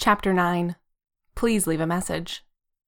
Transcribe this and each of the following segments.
Chapter 9. Please leave a message.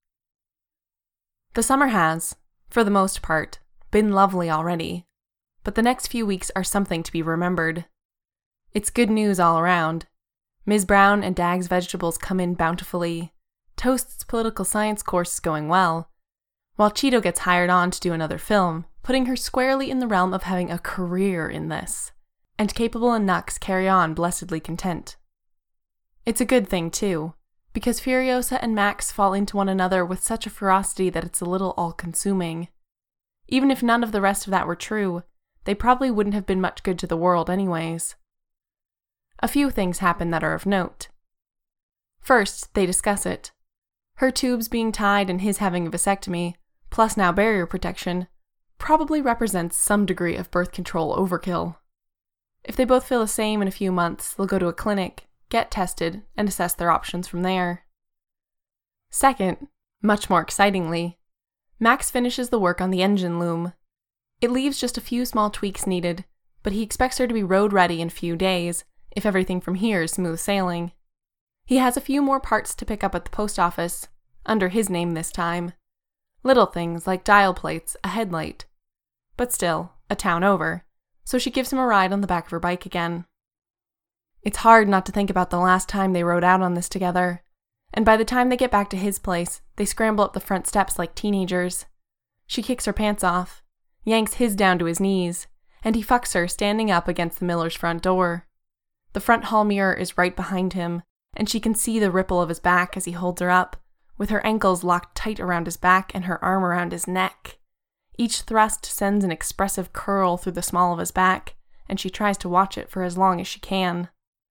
The summer has, for the most part, been lovely already, but the next few weeks are something to be remembered. It's good news all around. Ms. Brown and Dag's vegetables come in bountifully. Toast's political science course is going well, while Cheeto gets hired on to do another film, putting her squarely in the realm of having a career in this, and Capable and Nux carry on blessedly content. It's a good thing, too, because Furiosa and Max fall into one another with such a ferocity that it's a little all-consuming. Even if none of the rest of that were true, they probably wouldn't have been much good to the world anyways. A few things happen that are of note. First, they discuss it. Her tubes being tied and his having a vasectomy, plus now barrier protection, probably represents some degree of birth control overkill. If they both feel the same in a few months, they'll go to a clinic, get tested, and assess their options from there. Second, much more excitingly, Max finishes the work on the engine loom. It leaves just a few small tweaks needed, but he expects her to be road ready in a few days, if everything from here is smooth sailing. He has a few more parts to pick up at the post office, under his name this time. Little things like dial plates, a headlight. But still, a town over, so she gives him a ride on the back of her bike again. It's hard not to think about the last time they rode out on this together, and by the time they get back to his place, they scramble up the front steps like teenagers. She kicks her pants off, yanks his down to his knees, and he fucks her standing up against the Miller's front door. The front hall mirror is right behind him, and she can see the ripple of his back as he holds her up, with her ankles locked tight around his back and her arm around his neck. Each thrust sends an expressive curl through the small of his back, and she tries to watch it for as long as she can.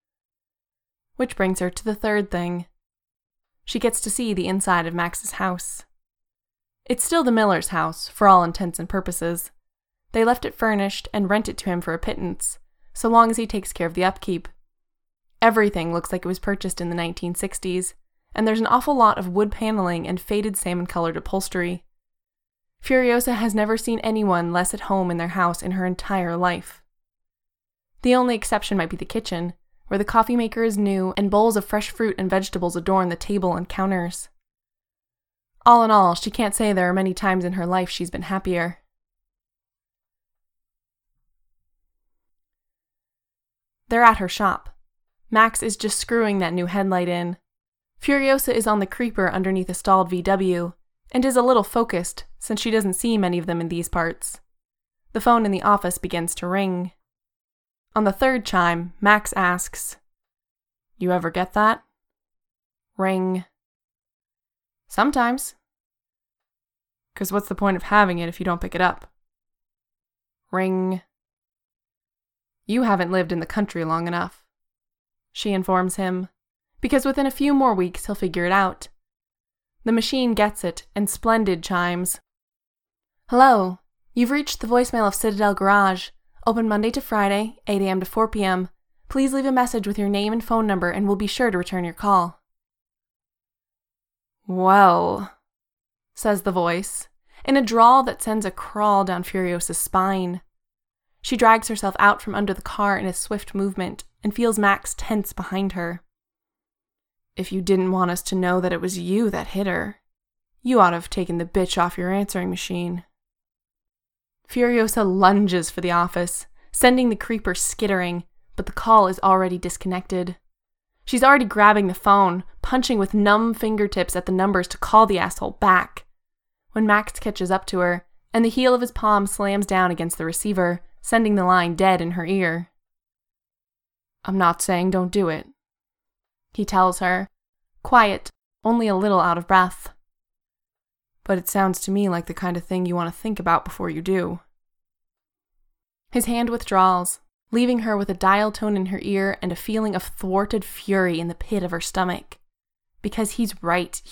Which brings her to the third thing. She gets to see the inside of Max's house. It's still the Miller's house, for all intents and purposes. They left it furnished and rent it to him for a pittance, so long as he takes care of the upkeep. Everything looks like it was purchased in the 1960s, and there's an awful lot of wood paneling and faded salmon-colored upholstery. Furiosa has never seen anyone less at home in their house in her entire life. The only exception might be the kitchen, where the coffee maker is new and bowls of fresh fruit and vegetables adorn the table and counters. All in all, she can't say there are many times in her life she's been happier. They're at her shop. Max is just screwing that new headlight in. Furiosa is on the creeper underneath a stalled VW, and is a little focused since she doesn't see many of them in these parts. The phone in the office begins to ring. On the third chime, Max asks, "You ever get that?" Ring. "Sometimes." "'Cause what's the point of having it if you don't pick it up?" Ring. "You haven't lived in the country long enough," she informs him, because within a few more weeks he'll figure it out. The machine gets it, and splendid chimes. "Hello, you've reached the voicemail of Citadel Garage. Open Monday to Friday, 8 a.m. to 4 p.m. Please leave a message with your name and phone number and we'll be sure to return your call." "Well," says the voice, in a drawl that sends a crawl down Furiosa's spine. She drags herself out from under the car in a swift movement and feels Max tense behind her. "If you didn't want us to know that it was you that hit her, you ought to have taken the bitch off your answering machine." Furiosa lunges for the office, sending the creeper skittering, but the call is already disconnected. She's already grabbing the phone, punching with numb fingertips at the numbers to call the asshole back, when Max catches up to her, and the heel of his palm slams down against the receiver, sending the line dead in her ear. "I'm not saying don't do it," he tells her, quiet, only a little out of breath. "But it sounds to me like the kind of thing you want to think about before you do." His hand withdraws, leaving her with a dial tone in her ear and a feeling of thwarted fury in the pit of her stomach. Because he's right.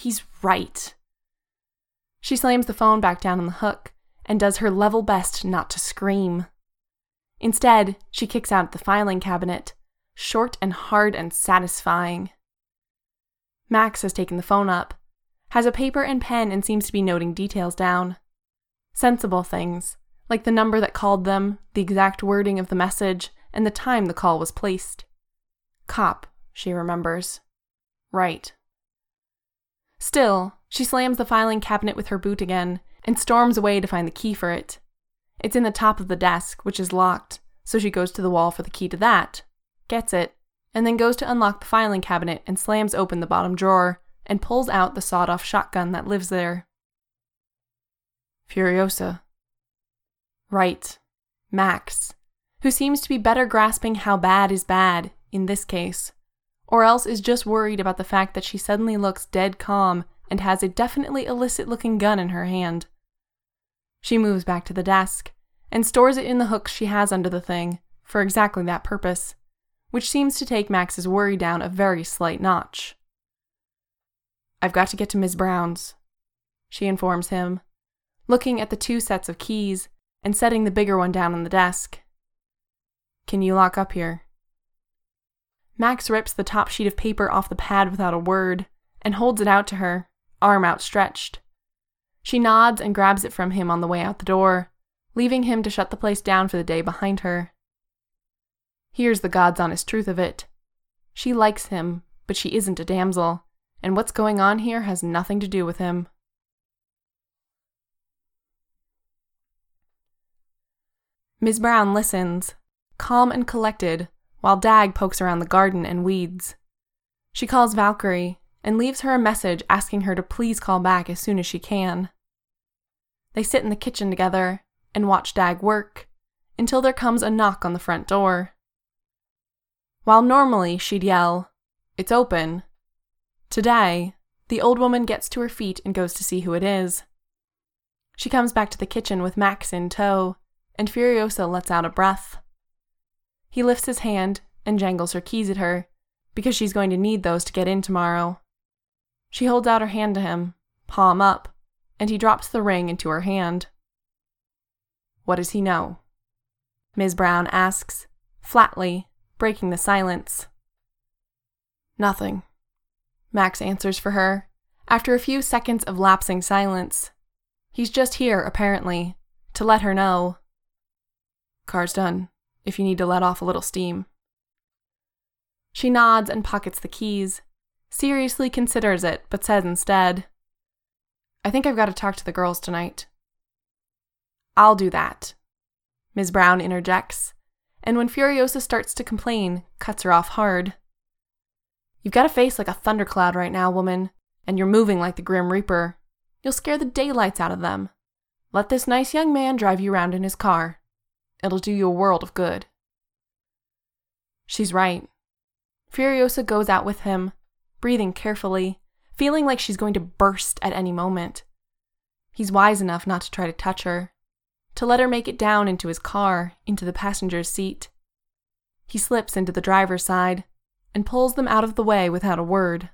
She slams the phone back down on the hook and does her level best not to scream. Instead, she kicks out at the filing cabinet, short and hard and satisfying. Max has taken the phone up, has a paper and pen and seems to be noting details down. Sensible things, like the number that called them, the exact wording of the message, and the time the call was placed. Cop, she remembers. Right. Still, she slams the filing cabinet with her boot again and storms away to find the key for it. It's in the top of the desk, which is locked, so she goes to the wall for the key to that, gets it, and then goes to unlock the filing cabinet and slams open the bottom drawer and pulls out the sawed-off shotgun that lives there. Furiosa. Right. Max, who seems to be better grasping how bad is bad in this case, or else is just worried about the fact that she suddenly looks dead calm and has a definitely illicit-looking gun in her hand. She moves back to the desk and stores it in the hooks she has under the thing for exactly that purpose, which seems to take Max's worry down a very slight notch. I've got to get to Ms. Brown's, she informs him, looking at the 2 sets of keys and setting the bigger one down on the desk. Can you lock up here? Max rips the top sheet of paper off the pad without a word and holds it out to her, arm outstretched. She nods and grabs it from him on the way out the door, leaving him to shut the place down for the day behind her. Here's the God's honest truth of it. She likes him, but she isn't a damsel, and what's going on here has nothing to do with him. Ms. Brown listens, calm and collected, while Dag pokes around the garden and weeds. She calls Valkyrie and leaves her a message asking her to please call back as soon as she can. They sit in the kitchen together and watch Dag work until there comes a knock on the front door. While normally she'd yell, "It's open," today, the old woman gets to her feet and goes to see who it is. She comes back to the kitchen with Max in tow, and Furiosa lets out a breath. He lifts his hand and jangles her keys at her, because she's going to need those to get in tomorrow. She holds out her hand to him, palm up, and he drops the ring into her hand. What does he know? Ms. Brown asks, flatly, breaking the silence. Nothing, Max answers for her, after a few seconds of lapsing silence. He's just here, apparently, to let her know. Car's done, if you need to let off a little steam. She nods and pockets the keys, seriously considers it, but says instead, I think I've got to talk to the girls tonight. I'll do that, Ms. Brown interjects, and when Furiosa starts to complain, cuts her off hard. You've got a face like a thundercloud right now, woman, and you're moving like the Grim Reaper. You'll scare the daylights out of them. Let this nice young man drive you around in his car. It'll do you a world of good. She's right. Furiosa goes out with him, breathing carefully, feeling like she's going to burst at any moment. He's wise enough not to try to touch her, to let her make it down into his car, into the passenger's seat. He slips into the driver's side and pulls them out of the way without a word.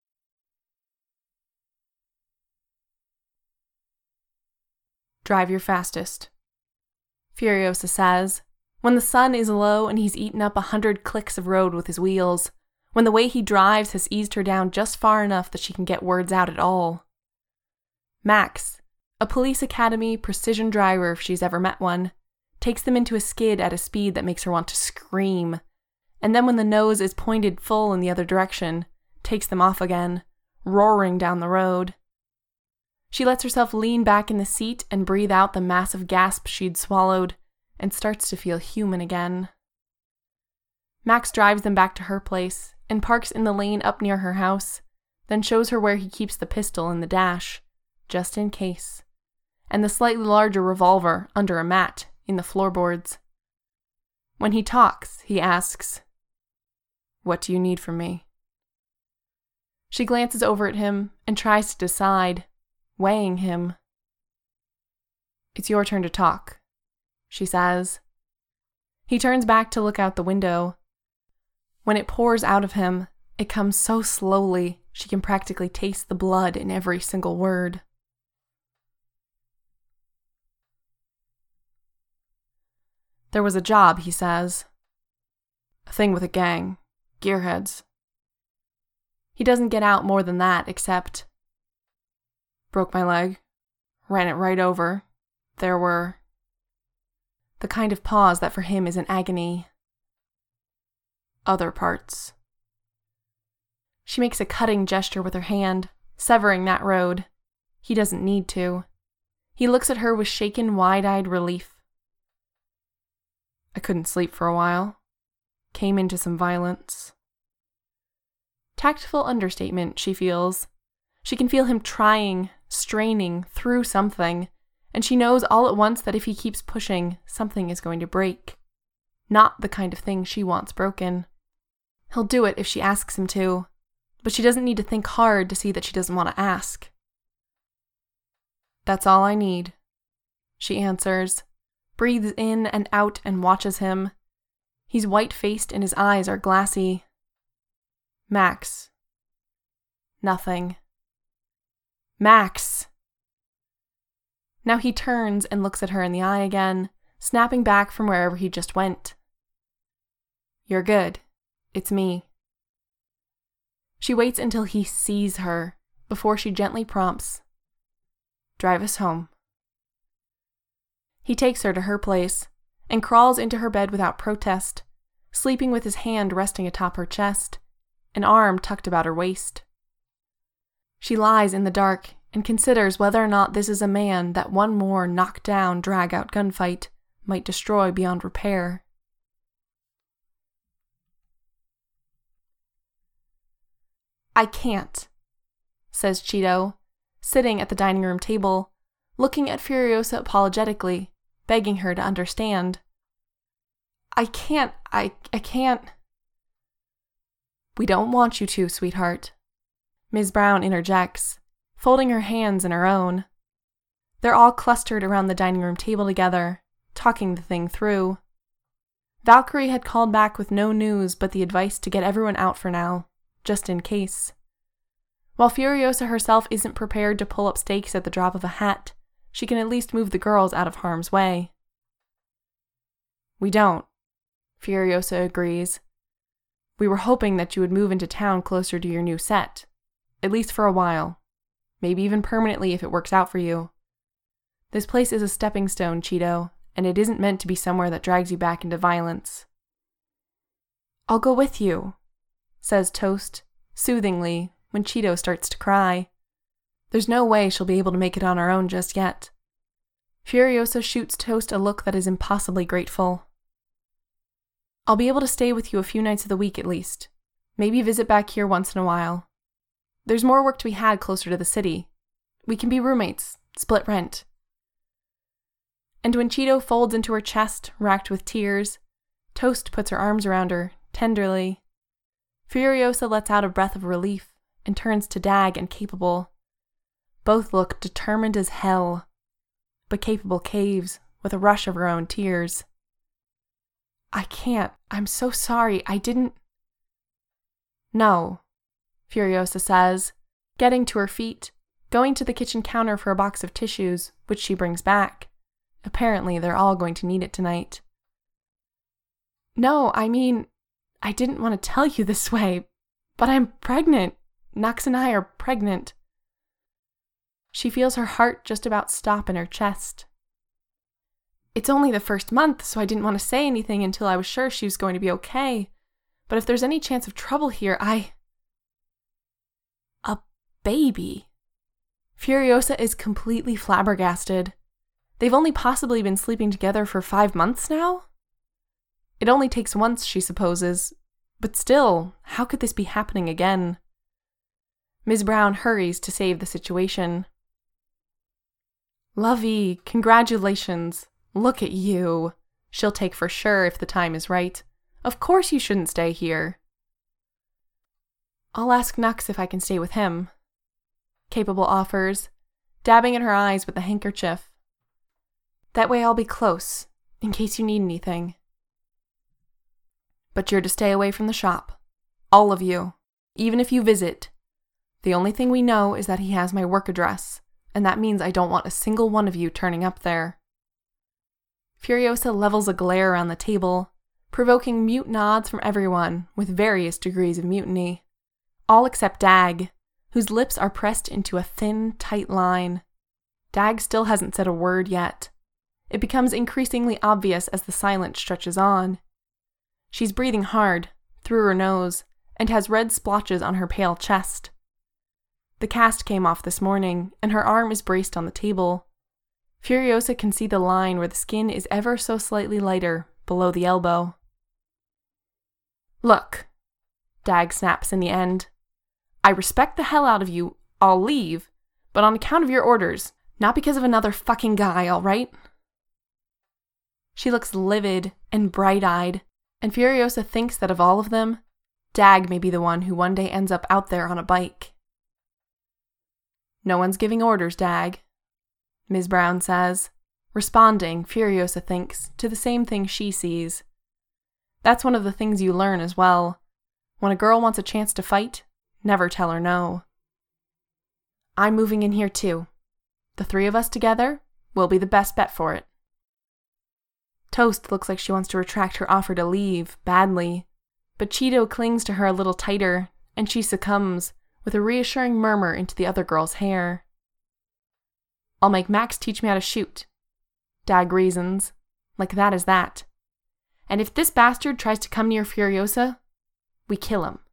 Drive your fastest, Furiosa says, when the sun is low and he's eaten up 100 clicks of road with his wheels, when the way he drives has eased her down just far enough that she can get words out at all. Max, a police academy precision driver if she's ever met one, takes them into a skid at a speed that makes her want to scream, and then when the nose is pointed full in the other direction, takes them off again, roaring down the road. She lets herself lean back in the seat and breathe out the massive gasp she'd swallowed, and starts to feel human again. Max drives them back to her place and parks in the lane up near her house, then shows her where he keeps the pistol in the dash, just in case, and the slightly larger revolver under a mat in the floorboards. When he talks, he asks, "What do you need from me?" She glances over at him and tries to decide, weighing him. "It's your turn to talk," she says. He turns back to look out the window. When it pours out of him, it comes so slowly she can practically taste the blood in every single word. There was a job, he says. A thing with a gang. Gearheads. He doesn't get out more than that, except... Broke my leg. Ran it right over. There were... The kind of pause that for him is an agony. Other parts. She makes a cutting gesture with her hand, severing that road. He doesn't need to. He looks at her with shaken, wide-eyed relief. I couldn't sleep for a while. Came into some violence. Tactful understatement, she feels. She can feel him trying, straining through something, and she knows all at once that if he keeps pushing, something is going to break. Not the kind of thing she wants broken. He'll do it if she asks him to, but she doesn't need to think hard to see that she doesn't want to ask. That's all I need, she answers, breathes in and out and watches him. He's white-faced and his eyes are glassy. Max. Nothing. Max! Now he turns and looks at her in the eye again, snapping back from wherever he just went. You're good. It's me. She waits until he sees her before she gently prompts, drive us home. He takes her to her place and crawls into her bed without protest, sleeping with his hand resting atop her chest, an arm tucked about her waist. She lies in the dark and considers whether or not this is a man that one more knock-down, drag-out gunfight might destroy beyond repair. I can't, says Cheeto, sitting at the dining room table, looking at Furiosa apologetically, begging her to understand. I can't. We don't want you to, sweetheart, Ms. Brown interjects, folding her hands in her own. They're all clustered around the dining room table together, talking the thing through. Valkyrie had called back with no news but the advice to get everyone out for now, just in case. While Furiosa herself isn't prepared to pull up stakes at the drop of a hat, she can at least move the girls out of harm's way. We don't, Furiosa agrees. We were hoping that you would move into town closer to your new set, at least for a while, maybe even permanently if it works out for you. This place is a stepping stone, Cheeto, and it isn't meant to be somewhere that drags you back into violence. I'll go with you, says Toast, soothingly, when Cheeto starts to cry. There's no way she'll be able to make it on her own just yet. Furiosa shoots Toast a look that is impossibly grateful. I'll be able to stay with you a few nights of the week at least. Maybe visit back here once in a while. There's more work to be had closer to the city. We can be roommates, split rent. And when Cheeto folds into her chest, racked with tears, Toast puts her arms around her, tenderly. Furiosa lets out a breath of relief and turns to Dag and Capable. Both look determined as hell, but Capable caves with a rush of her own tears. I can't. I'm so sorry. I didn't... No, Furiosa says, getting to her feet, going to the kitchen counter for a box of tissues, which she brings back. Apparently, they're all going to need it tonight. No, I mean, I didn't want to tell you this way, but I'm pregnant. Nux and I are pregnant. She feels her heart just about stop in her chest. It's only the first month, so I didn't want to say anything until I was sure she was going to be okay. But if there's any chance of trouble here, A baby. Furiosa is completely flabbergasted. They've only possibly been sleeping together for 5 months now? It only takes once, she supposes. But still, how could this be happening again? Ms. Brown hurries to save the situation. Lovey, congratulations. Look at you. She'll take for sure if the time is right. Of course you shouldn't stay here. I'll ask Nux if I can stay with him, Capable offers, dabbing at her eyes with the handkerchief. That way I'll be close, in case you need anything. But you're to stay away from the shop. All of you. Even if you visit. The only thing we know is that he has my work address, and that means I don't want a single one of you turning up there. Furiosa levels a glare around the table, provoking mute nods from everyone with various degrees of mutiny. All except Dag, whose lips are pressed into a thin, tight line. Dag still hasn't said a word yet. It becomes increasingly obvious as the silence stretches on. She's breathing hard, through her nose, and has red splotches on her pale chest. The cast came off this morning, and her arm is braced on the table. Furiosa can see the line where the skin is ever so slightly lighter, below the elbow. "Look," Dag snaps in the end. "I respect the hell out of you, I'll leave, but on account of your orders, not because of another fucking guy, alright?" She looks livid and bright-eyed, and Furiosa thinks that of all of them, Dag may be the one who one day ends up out there on a bike. "No one's giving orders, Dag," Ms. Brown says, responding, Furiosa thinks, to the same thing she sees. That's one of the things you learn as well. When a girl wants a chance to fight, never tell her no. "I'm moving in here too. The three of us together will be the best bet for it." Toast looks like she wants to retract her offer to leave, badly, but Cheeto clings to her a little tighter, and she succumbs, with a reassuring murmur into the other girl's hair. "I'll make Max teach me how to shoot," Dag reasons, like that is that. "And if this bastard tries to come near Furiosa, we kill him."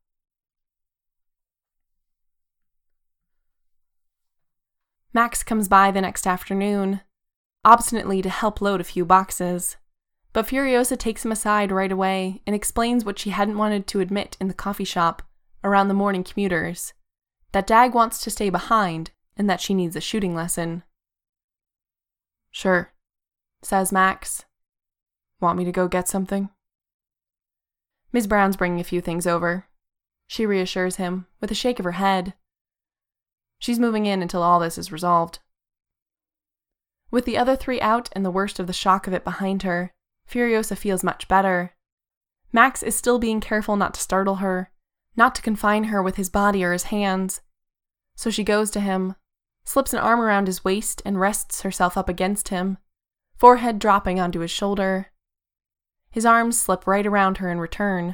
Max comes by the next afternoon, obstinately to help load a few boxes, but Furiosa takes him aside right away and explains what she hadn't wanted to admit in the coffee shop around the morning commuters, that Dag wants to stay behind and that she needs a shooting lesson. "Sure," says Max. "Want me to go get something?" Ms. Brown's bringing a few things over. She reassures him with a shake of her head. She's moving in until all this is resolved. With the other three out and the worst of the shock of it behind her, Furiosa feels much better. Max is still being careful not to startle her, not to confine her with his body or his hands. So she goes to him, slips an arm around his waist and rests herself up against him, forehead dropping onto his shoulder. His arms slip right around her in return.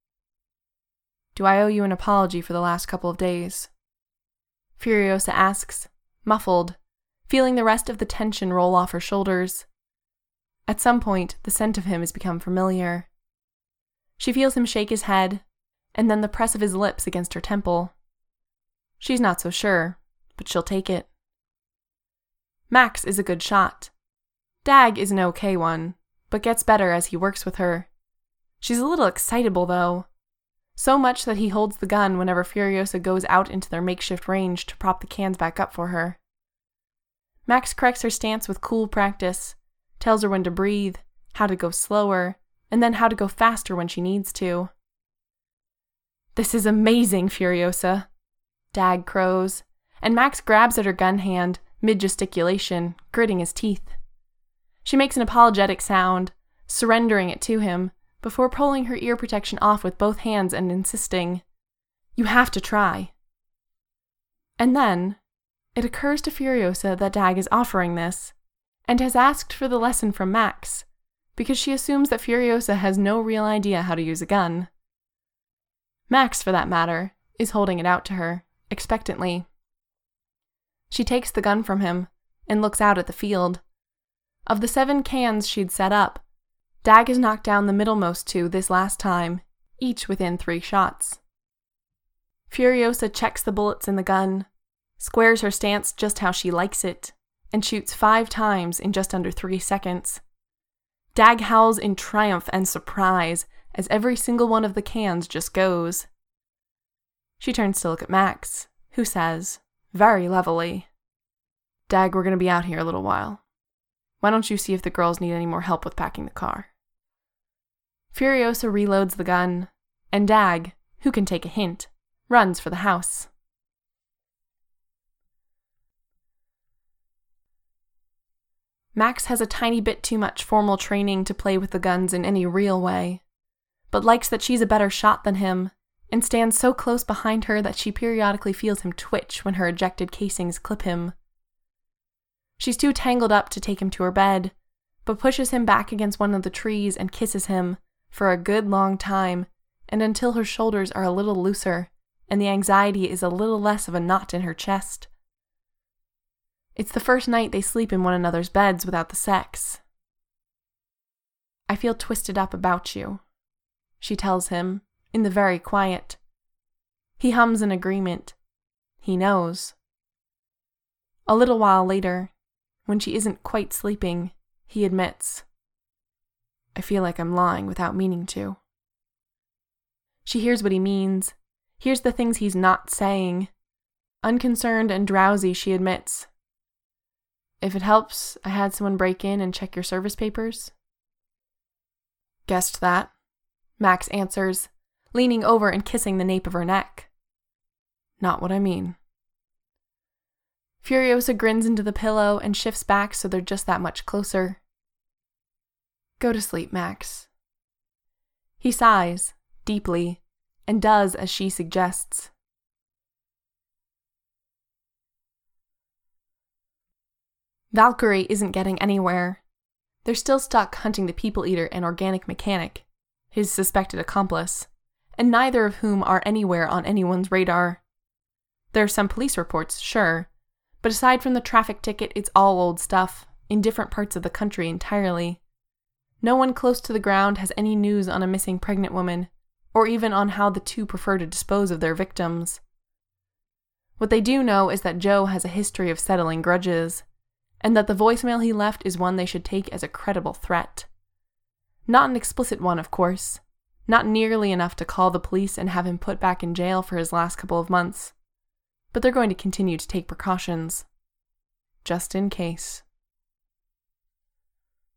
"Do I owe you an apology for the last couple of days?" Furiosa asks, muffled, feeling the rest of the tension roll off her shoulders. At some point, the scent of him has become familiar. She feels him shake his head, and then the press of his lips against her temple. She's not so sure, but she'll take it. Max is a good shot. Dag is an okay one, but gets better as he works with her. She's a little excitable, though. So much that he holds the gun whenever Furiosa goes out into their makeshift range to prop the cans back up for her. Max corrects her stance with cool practice, tells her when to breathe, how to go slower, and then how to go faster when she needs to. "This is amazing, Furiosa," Dag crows, and Max grabs at her gun hand, mid-gesticulation, gritting his teeth. She makes an apologetic sound, surrendering it to him, before pulling her ear protection off with both hands and insisting, "You have to try." And then, it occurs to Furiosa that Dag is offering this, and has asked for the lesson from Max, because she assumes that Furiosa has no real idea how to use a gun. Max, for that matter, is holding it out to her, expectantly. She takes the gun from him, and looks out at the field. Of the 7 cans she'd set up, Dag has knocked down the middlemost 2 this last time, each within 3 shots. Furiosa checks the bullets in the gun, squares her stance just how she likes it, and shoots 5 times in just under 3 seconds. Dag howls in triumph and surprise as every single one of the cans just goes. She turns to look at Max, who says, very levelly, "Dag, we're going to be out here a little while. Why don't you see if the girls need any more help with packing the car?" Furiosa reloads the gun, and Dag, who can take a hint, runs for the house. Max has a tiny bit too much formal training to play with the guns in any real way, but likes that she's a better shot than him, and stands so close behind her that she periodically feels him twitch when her ejected casings clip him. She's too tangled up to take him to her bed, but pushes him back against one of the trees and kisses him for a good long time, and until her shoulders are a little looser, and the anxiety is a little less of a knot in her chest. It's the first night they sleep in one another's beds without the sex. "I feel twisted up about you," she tells him, in the very quiet, He hums in agreement. He knows. A little while later, when she isn't quite sleeping, he admits, "I feel like I'm lying without meaning to." She hears what he means, hears the things he's not saying. Unconcerned and drowsy, she admits, "If it helps, I had someone break in and check your service papers." "Guessed that," Max answers, leaning over and kissing the nape of her neck. "Not what I mean." Furiosa grins into the pillow and shifts back so they're just that much closer. "Go to sleep, Max." He sighs, deeply, and does as she suggests. Valkyrie isn't getting anywhere. They're still stuck hunting the People Eater and Organic Mechanic, his suspected accomplice, and neither of whom are anywhere on anyone's radar. There are some police reports, sure, but aside from the traffic ticket, it's all old stuff, in different parts of the country entirely. No one close to the ground has any news on a missing pregnant woman, or even on how the two prefer to dispose of their victims. What they do know is that Joe has a history of settling grudges, and that the voicemail he left is one they should take as a credible threat. Not an explicit one, of course, not nearly enough to call the police and have him put back in jail for his last couple of months, but they're going to continue to take precautions, just in case.